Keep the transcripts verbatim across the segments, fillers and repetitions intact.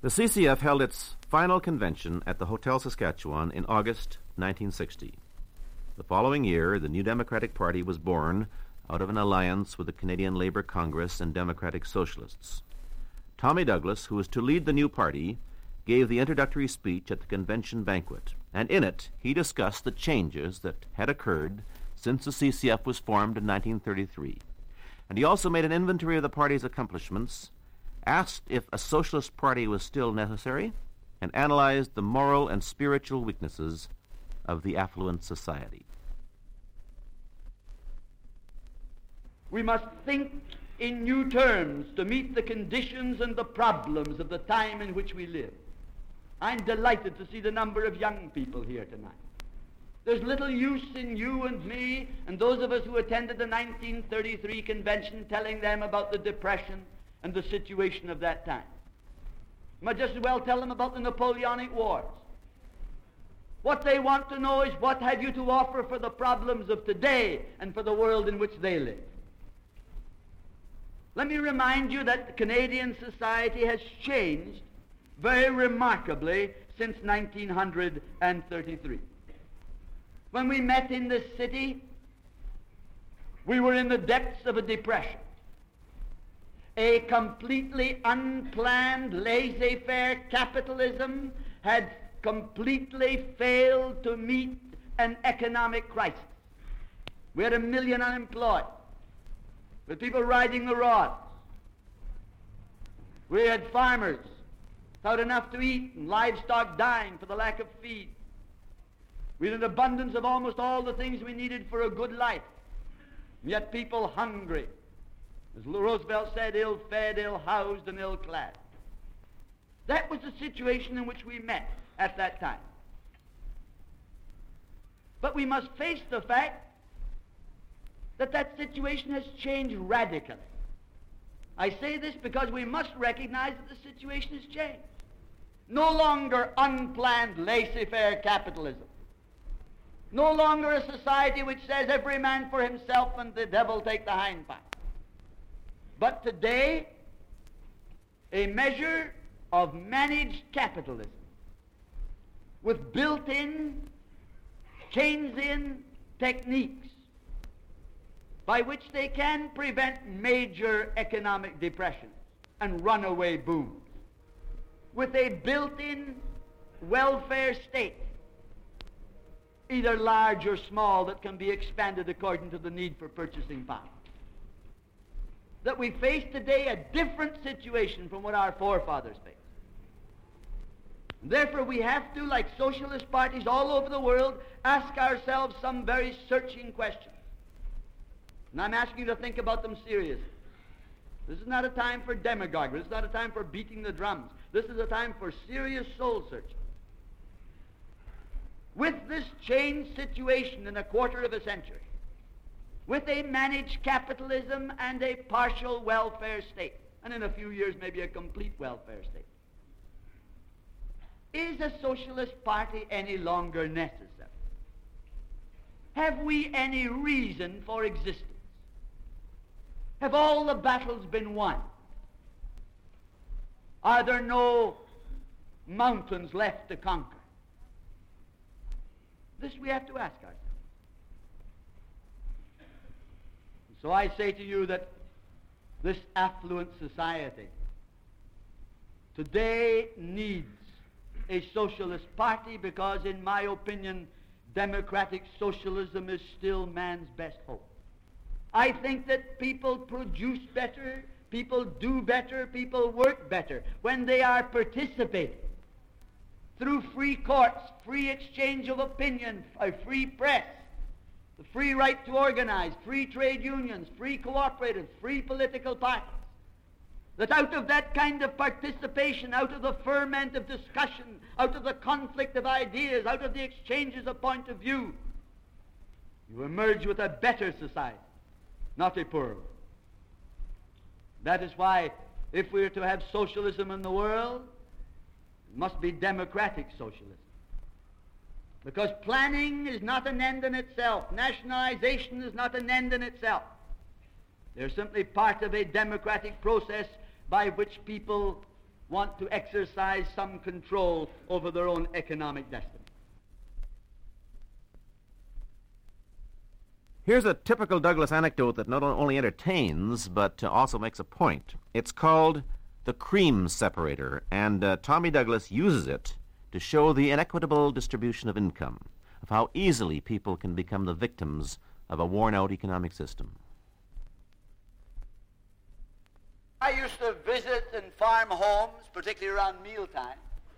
The C C F held its final convention at the Hotel Saskatchewan in August nineteen sixty. The following year, the New Democratic Party was born out of an alliance with the Canadian Labour Congress and Democratic Socialists. Tommy Douglas, who was to lead the new party, gave the introductory speech at the convention banquet, and in it he discussed the changes that had occurred since the C C F was formed in nineteen thirty-three. And he also made an inventory of the party's accomplishments, asked if a socialist party was still necessary, and analyzed the moral and spiritual weaknesses of the affluent society. We must think in new terms to meet the conditions and the problems of the time in which we live. I'm delighted to see the number of young people here tonight. There's little use in you and me and those of us who attended the nineteen thirty-three convention telling them about the Depression and the situation of that time. You might just as well tell them about the Napoleonic Wars. What they want to know is, what have you to offer for the problems of today and for the world in which they live? Let me remind you that Canadian society has changed very remarkably since nineteen thirty-three. When we met in this city, we were in the depths of a depression. A completely unplanned, laissez-faire capitalism had completely failed to meet an economic crisis. We had a million unemployed, with people riding the rods. We had farmers without enough to eat and livestock dying for the lack of feed. We had an abundance of almost all the things we needed for a good life, yet people hungry. As Roosevelt said, ill-fed, ill-housed, and ill-clad. That was the situation in which we met at that time. But we must face the fact that that situation has changed radically. I say this because we must recognize that the situation has changed. No longer unplanned laissez-faire capitalism. No longer a society which says every man for himself and the devil take the hindparts. But today, a measure of managed capitalism with built-in, chains-in techniques by which they can prevent major economic depressions and runaway booms, with a built-in welfare state, either large or small, that can be expanded according to the need for purchasing power. That we face today a different situation from what our forefathers faced. Therefore, we have to, like socialist parties all over the world, ask ourselves some very searching questions. And I'm asking you to think about them seriously. This is not a time for demagoguery. This is not a time for beating the drums. This is a time for serious soul searching. With this changed situation in a quarter of a century, with a managed capitalism and a partial welfare state, and in a few years maybe a complete welfare state, is a socialist party any longer necessary? Have we any reason for existence? Have all the battles been won? Are there no mountains left to conquer? This we have to ask ourselves. So I say to you that this affluent society today needs a socialist party because, in my opinion, democratic socialism is still man's best hope. I think that people produce better, people do better, people work better when they are participating through free courts, free exchange of opinion, a free press, the free right to organize, free trade unions, free cooperatives, free political parties. That out of that kind of participation, out of the ferment of discussion, out of the conflict of ideas, out of the exchanges of point of view, you emerge with a better society, not a poorer one. That is why, if we are to have socialism in the world, it must be democratic socialism. Because planning is not an end in itself. Nationalization is not an end in itself. They're simply part of a democratic process by which people want to exercise some control over their own economic destiny. Here's a typical Douglas anecdote that not only entertains, but uh, also makes a point. It's called the cream separator, and uh, Tommy Douglas uses it to show the inequitable distribution of income, of how easily people can become the victims of a worn-out economic system. I used to visit and farm homes, particularly around mealtime.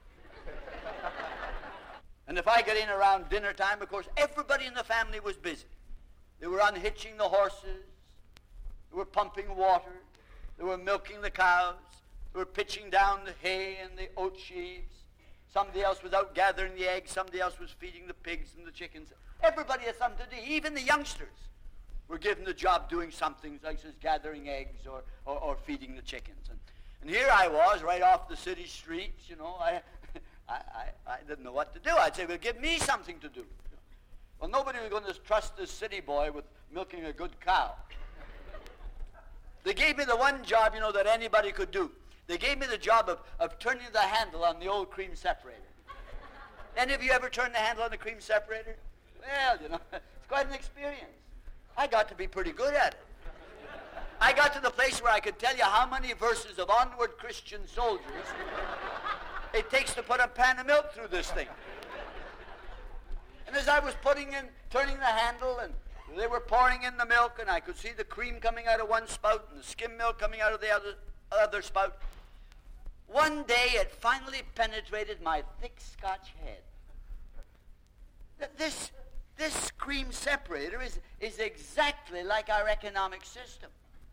And if I got in around dinner time, of course, everybody in the family was busy. They were unhitching the horses, they were pumping water, they were milking the cows, they were pitching down the hay and the oat sheaves. Somebody else was out gathering the eggs, somebody else was feeding the pigs and the chickens. Everybody had something to do, even the youngsters were given the job doing something like as gathering eggs or, or, or feeding the chickens. And, and here I was, right off the city streets, you know, I, I, I, I didn't know what to do. I'd say, well, give me something to do. Well, nobody was going to trust this city boy with milking a good cow. They gave me the one job, you know, that anybody could do. They gave me the job of, of turning the handle on the old cream separator. Any of you ever turned the handle on the cream separator? Well, you know, it's quite an experience. I got to be pretty good at it. I got to the place where I could tell you how many verses of Onward Christian Soldiers it takes to put a pan of milk through this thing. And as I was putting in, turning the handle, and they were pouring in the milk, and I could see the cream coming out of one spout and the skim milk coming out of the other, other spout, one day it finally penetrated my thick Scotch head. That this, this cream separator is, is exactly like our economic system.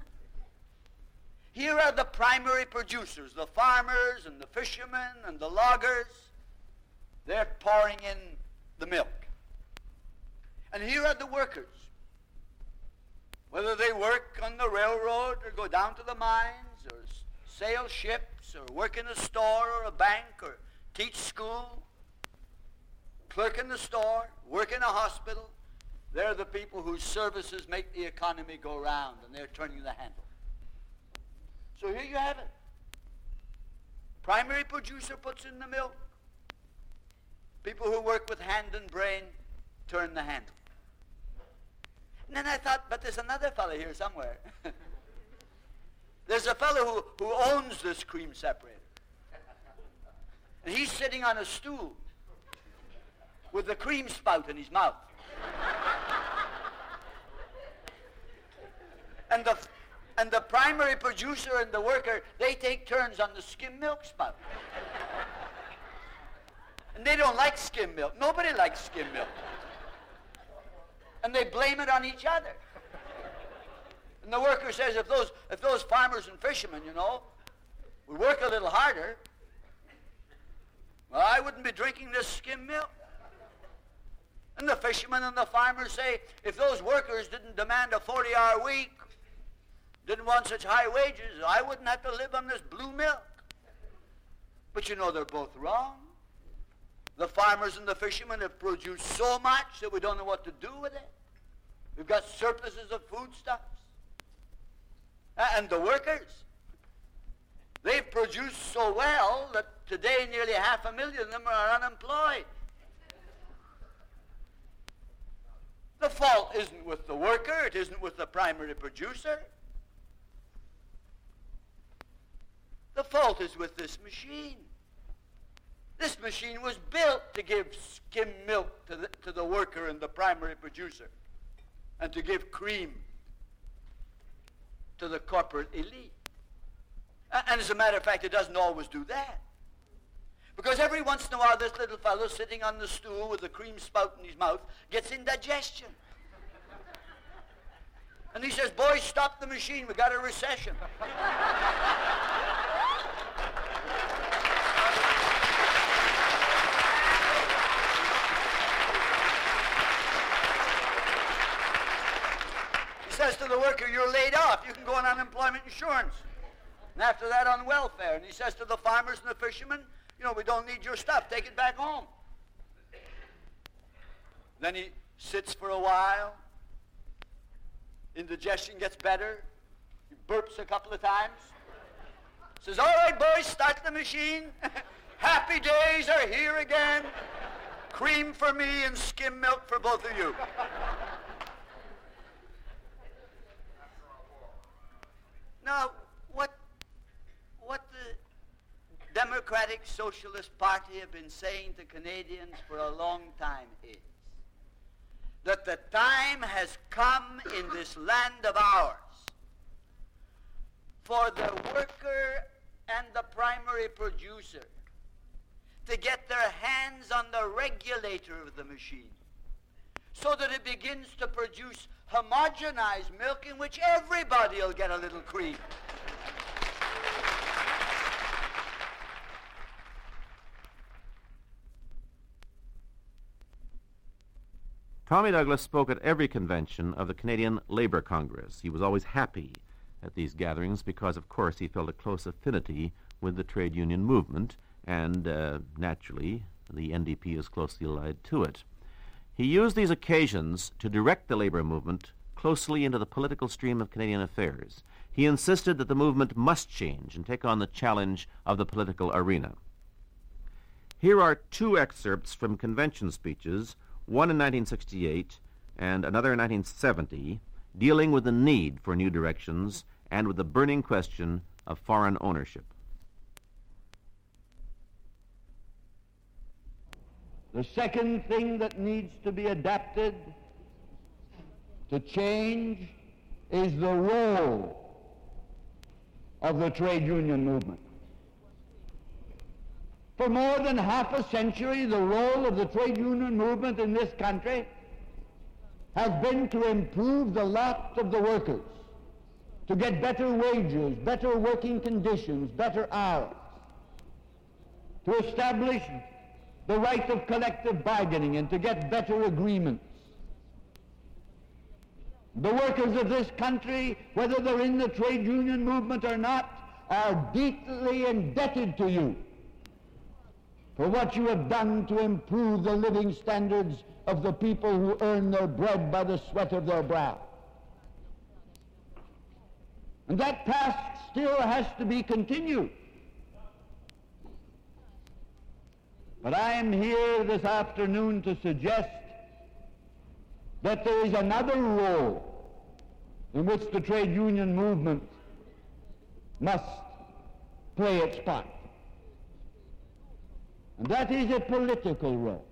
Here are the primary producers, the farmers and the fishermen and the loggers. They're pouring in the milk. And here are the workers. Whether they work on the railroad or go down to the mines or sail ships or work in a store or a bank or teach school, clerk in the store, work in a hospital, they're the people whose services make the economy go round, and they're turning the handle. So here you have it. Primary producer puts in the milk. People who work with hand and brain turn the handle. And then I thought, but there's another fellow here somewhere. There's a fellow who, who owns this cream separator. And he's sitting on a stool with the cream spout in his mouth. And the, and the primary producer and the worker, they take turns on the skim milk spout. And they don't like skim milk. Nobody likes skim milk. And they blame it on each other. And the worker says, if those, if those farmers and fishermen, you know, would work a little harder, well, I wouldn't be drinking this skim milk. And the fishermen and the farmers say, if those workers didn't demand a forty-hour week, didn't want such high wages, I wouldn't have to live on this blue milk. But you know, they're both wrong. The farmers and the fishermen have produced so much that we don't know what to do with it. We've got surpluses of foodstuffs. And the workers, they've produced so well that today nearly half a million of them are unemployed. The fault isn't with the worker, it isn't with the primary producer. The fault is with this machine. This machine was built to give skim milk to the, to the worker and the primary producer, and to give cream to the corporate elite. And as a matter of fact, it doesn't always do that. Because every once in a while, this little fellow sitting on the stool with the cream spout in his mouth gets indigestion. And he says, boys, stop the machine, we got a recession. Says to the worker, you're laid off. You can go on unemployment insurance. And after that, on welfare. And he says to the farmers and the fishermen, you know, we don't need your stuff. Take it back home. Then he sits for a while. Indigestion gets better. He burps a couple of times. Says, all right, boys, start the machine. Happy days are here again. Cream for me and skim milk for both of you. Now, what, what the Democratic Socialist Party have been saying to Canadians for a long time is that the time has come in this land of ours for the worker and the primary producer to get their hands on the regulator of the machine so that it begins to produce homogenized milk in which everybody will get a little cream. Tommy Douglas spoke at every convention of the Canadian Labour Congress. He was always happy at these gatherings because, of course, he felt a close affinity with the trade union movement, and, uh, naturally, the N D P is closely allied to it. He used these occasions to direct the labour movement closely into the political stream of Canadian affairs. He insisted that the movement must change and take on the challenge of the political arena. Here are two excerpts from convention speeches, one in nineteen sixty-eight and another in nineteen seventy, dealing with the need for new directions and with the burning question of foreign ownership. The second thing that needs to be adapted to change is the role of the trade union movement. For more than half a century, the role of the trade union movement in this country has been to improve the lot of the workers, to get better wages, better working conditions, better hours, to establish the right of collective bargaining and to get better agreements. The workers of this country, whether they're in the trade union movement or not, are deeply indebted to you for what you have done to improve the living standards of the people who earn their bread by the sweat of their brow. And that task still has to be continued. But I am here this afternoon to suggest that there is another role in which the trade union movement must play its part. And that is a political role.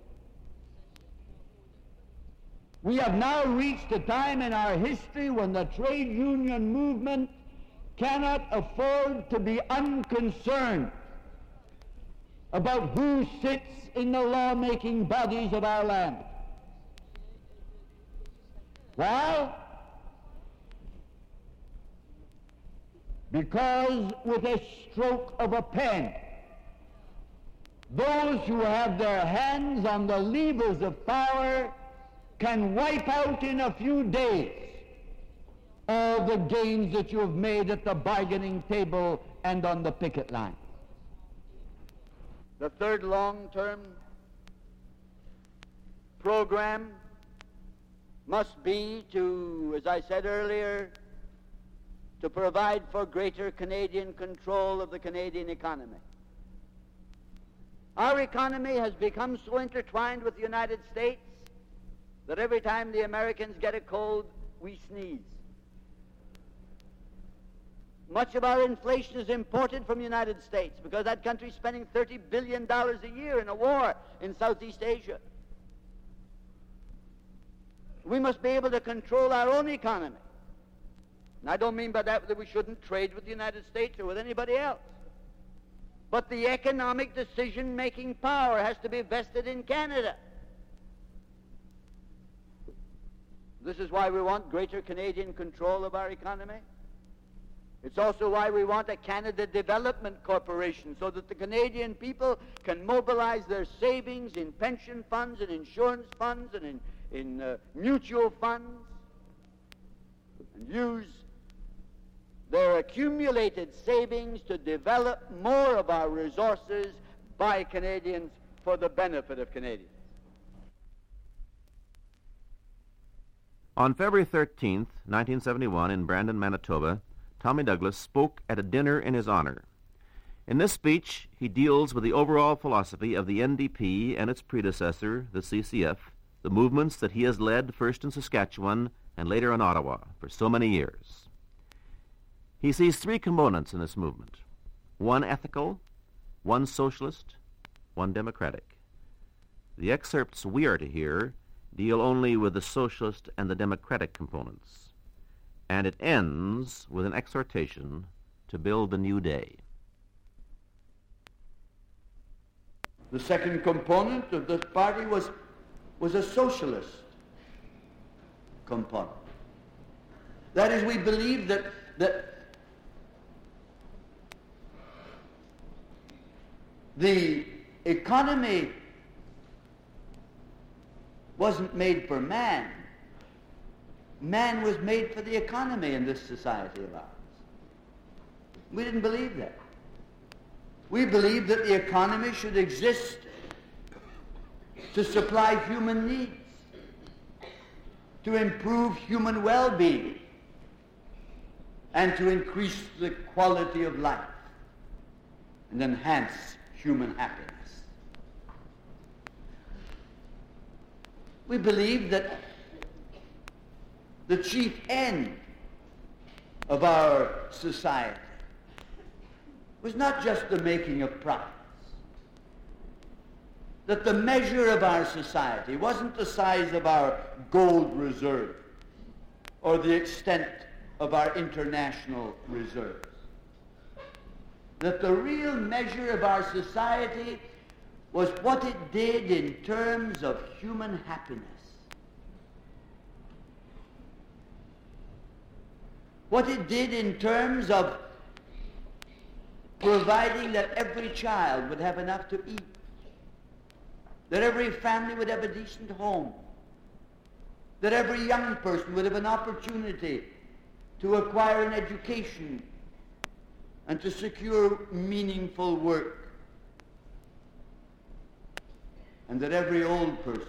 We have now reached a time in our history when the trade union movement cannot afford to be unconcerned about who sits in the lawmaking bodies of our land. Why? Because with a stroke of a pen, those who have their hands on the levers of power can wipe out in a few days all the gains that you have made at the bargaining table and on the picket line. The third long-term program must be to, as I said earlier, to provide for greater Canadian control of the Canadian economy. Our economy has become so intertwined with the United States that every time the Americans get a cold, we sneeze. Much of our inflation is imported from the United States because that country is spending thirty billion dollars a year in a war in Southeast Asia. We must be able to control our own economy. And I don't mean by that that we shouldn't trade with the United States or with anybody else. But the economic decision-making power has to be vested in Canada. This is why we want greater Canadian control of our economy. It's also why we want a Canada Development Corporation, so that the Canadian people can mobilize their savings in pension funds and insurance funds and in, in uh, mutual funds and use their accumulated savings to develop more of our resources by Canadians for the benefit of Canadians. On February thirteenth, nineteen seventy-one, in Brandon, Manitoba, Tommy Douglas spoke at a dinner in his honor. In this speech, he deals with the overall philosophy of the N D P and its predecessor, the C C F, the movements that he has led first in Saskatchewan and later in Ottawa for so many years. He sees three components in this movement: one ethical, one socialist, one democratic. The excerpts we are to hear deal only with the socialist and the democratic components, and it ends with an exhortation to build a new day. The second component of this party was, was a socialist component. That is, we believe that, that the economy wasn't made for man. Man was made for the economy in this society of ours. We didn't believe that. We believed that the economy should exist to supply human needs, to improve human well-being, and to increase the quality of life and enhance human happiness. We believe that the chief end of our society was not just the making of profits, that the measure of our society wasn't the size of our gold reserve or the extent of our international reserves, that the real measure of our society was what it did in terms of human happiness. What it did in terms of providing that every child would have enough to eat, that every family would have a decent home, that every young person would have an opportunity to acquire an education and to secure meaningful work, and that every old person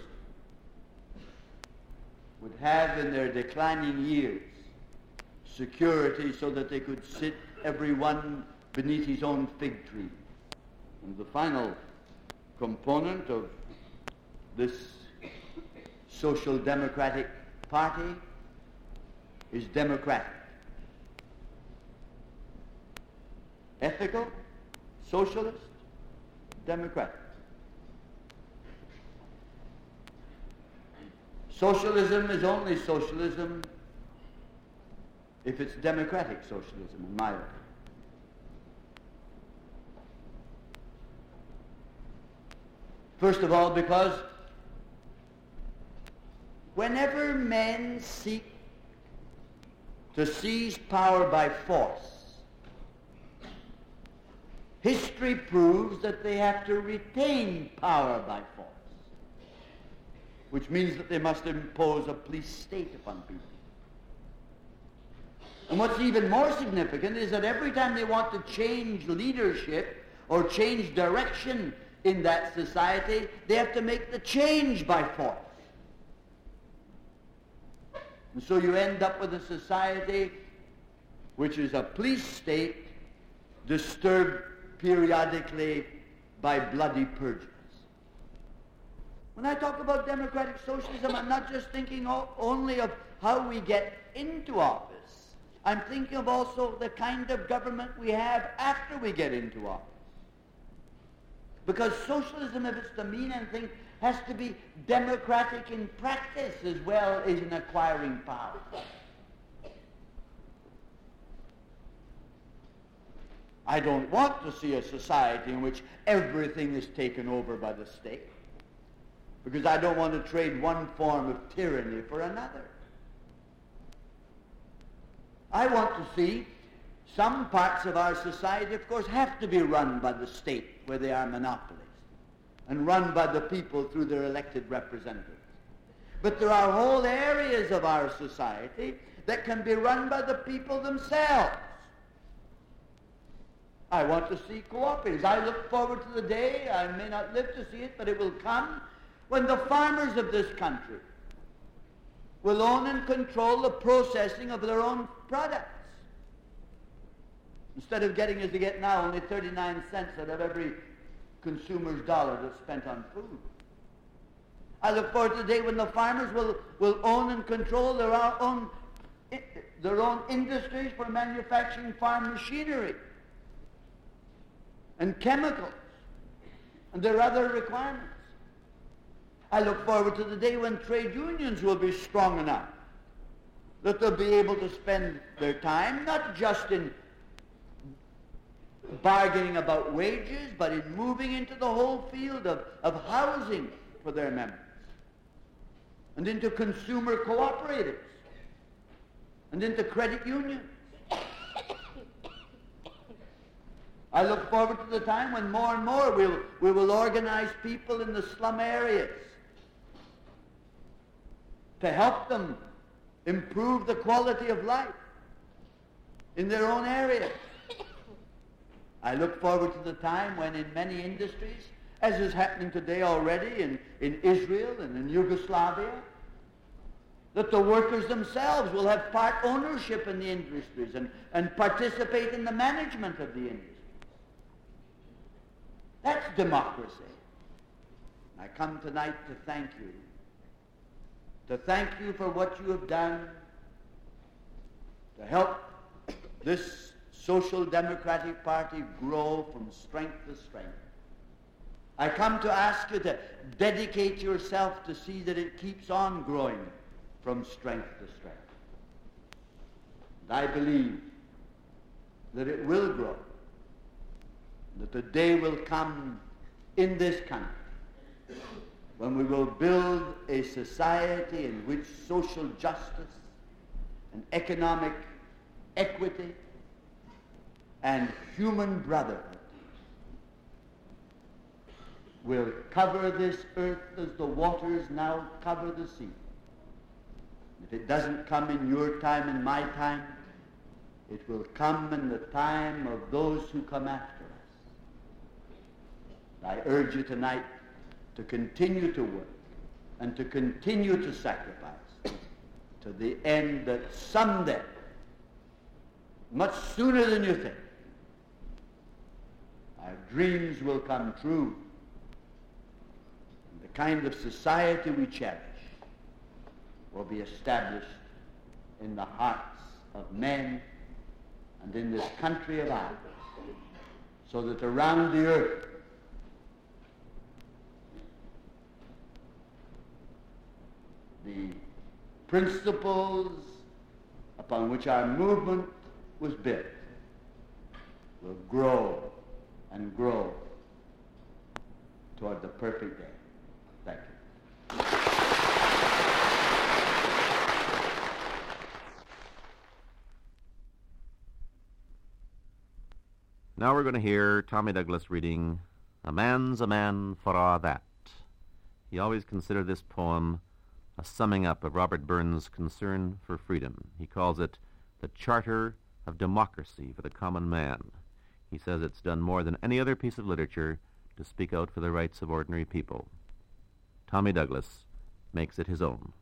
would have in their declining years security so that they could sit every one beneath his own fig tree. And the final component of this social democratic party is democratic. Ethical, socialist, democratic. Socialism is only socialism if it's democratic socialism, in my opinion. First of all, because whenever men seek to seize power by force, history proves that they have to retain power by force, which means that they must impose a police state upon people. And what's even more significant is that every time they want to change leadership or change direction in that society, they have to make the change by force. And so you end up with a society which is a police state disturbed periodically by bloody purges. When I talk about democratic socialism, I'm not just thinking only of how we get into office. I'm thinking of also the kind of government we have after we get into office. Because socialism, if it's to mean anything, has to be democratic in practice as well as in acquiring power. I don't want to see a society in which everything is taken over by the state, because I don't want to trade one form of tyranny for another. I want to see some parts of our society, of course, have to be run by the state where they are monopolies and run by the people through their elected representatives. But there are whole areas of our society that can be run by the people themselves. I want to see cooperatives. I look forward to the day, I may not live to see it, but it will come, when the farmers of this country will own and control the processing of their own products. Instead of getting as they get now, only thirty-nine cents out of every consumer's dollar that's spent on food. I look forward to the day when the farmers will, will own and control their own, their own industries for manufacturing farm machinery and chemicals and their other requirements. I look forward to the day when trade unions will be strong enough that they'll be able to spend their time not just in bargaining about wages, but in moving into the whole field of, of housing for their members, and into consumer cooperatives, and into credit unions. I look forward to the time when more and more we'll, we will organize people in the slum areas to help them improve the quality of life in their own areas. I look forward to the time when in many industries, as is happening today already in, in Israel and in Yugoslavia, that the workers themselves will have part ownership in the industries and, and participate in the management of the industries. That's democracy. I come tonight to thank you. To thank you for what you have done to help this Social Democratic Party grow from strength to strength. I come to ask you to dedicate yourself to see that it keeps on growing from strength to strength. And I believe that it will grow, that the day will come in this country when we will build a society in which social justice and economic equity and human brotherhood will cover this earth as the waters now cover the sea. If it doesn't come in your time and my time, it will come in the time of those who come after us. I urge you tonight to continue to work and to continue to sacrifice to the end that someday, much sooner than you think, our dreams will come true. And the kind of society we cherish will be established in the hearts of men and in this country of ours, so that around the earth the principles upon which our movement was built will grow and grow toward the perfect day. Thank you. Now we're going to hear Tommy Douglas reading A Man's a Man for A' That. He always considered this poem a summing up of Robert Burns' concern for freedom. He calls it the Charter of Democracy for the Common Man. He says it's done more than any other piece of literature to speak out for the rights of ordinary people. Tommy Douglas makes it his own.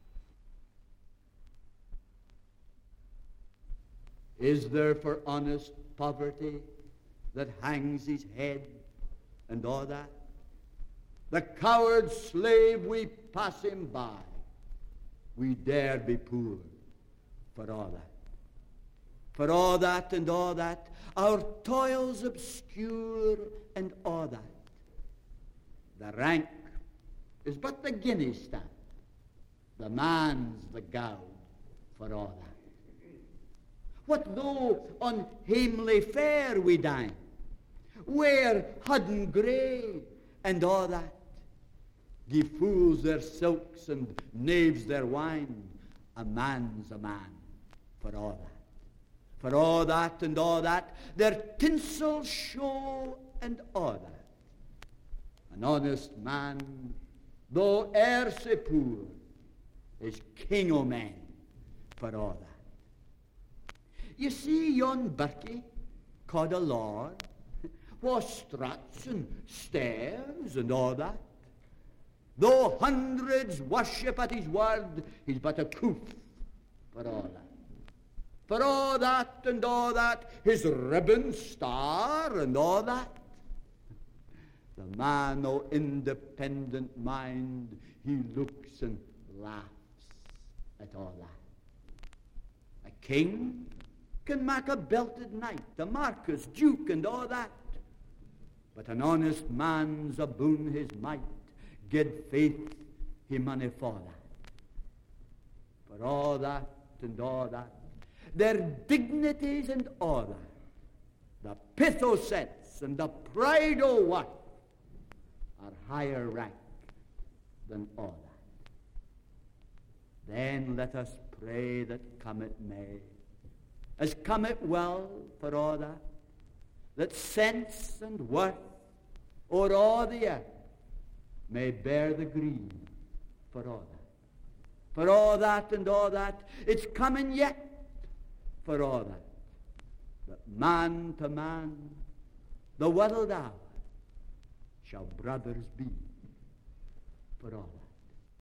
Is there for honest poverty that hangs his head and all that? The coward slave we pass him by, we dare be poor for all that. For all that and all that, our toils obscure and all that. The rank is but the guinea stamp, the man's the gowd for all that. What though on hamely fare we dine, wear hodden grey and all that, give fools their silks and knaves their wine, a man's a man for all that. For all that and all that, their tinsel show and all that. An honest man, though e'er sae poor, is king o' men for all that. You see yon birkie called a lord, wha struts and stares and all that. Though hundreds worship at his word, he's but a coof for all that. For all that and all that, his ribbon star and all that. The man o' independent mind, he looks and laughs at all that. A king can make a belted knight, a marquis, duke, and all that. But an honest man's aboon his might, good faith he money for that. For all that and all that, their dignities and all that, the pith o' sense and the pride o' worth, are higher rank than all that. Then let us pray that come it may, as come it well for all that, that sense and worth o'er all the earth may bear the green for all that. For all that and all that, it's coming yet for all that. That man to man, the world hour, shall brothers be.